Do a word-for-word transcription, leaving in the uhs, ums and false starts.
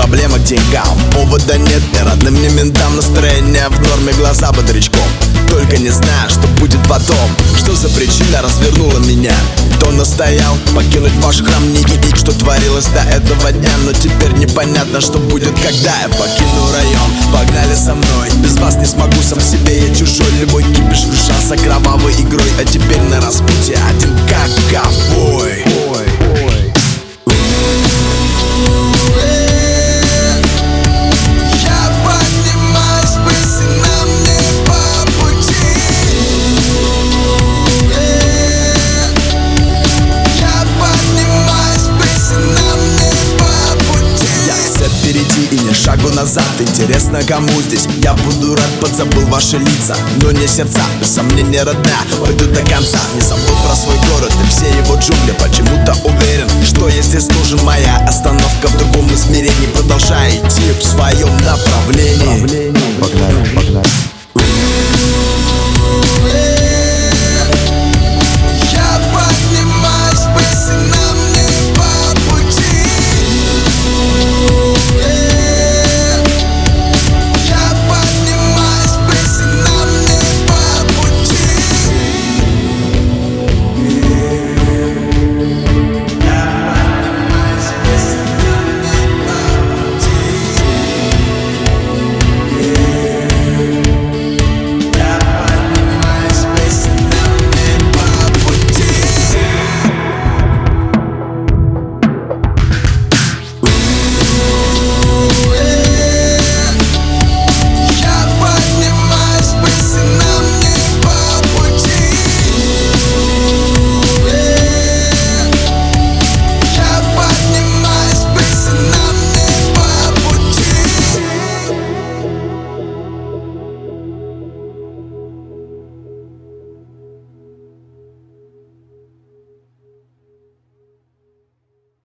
проблема к деньгам. Повода нет ни родным, ни ментам. Настроение в норме, глаза бодрячком. Только не знаю, что будет потом. Что за причина развернула меня? Кто настоял покинуть ваш храм? Не видеть, что творилось до этого дня. Но теперь непонятно, что будет, когда я покину район. Погнали со мной, без вас не смогу, сам себе я чужой. Любой кипиш решался кровавой игрой. А теперь на распутье один как ковбой. И не шагу назад. Интересно, кому здесь? Я буду рад, подзабыл ваши лица, но не сердца, без сомнения родная. Пойду до конца, не забудь про свой город и все его джунгли. Почему-то уверен, что я здесь нужен. Моя остановка в другом измерении. Продолжай идти в своем направлении.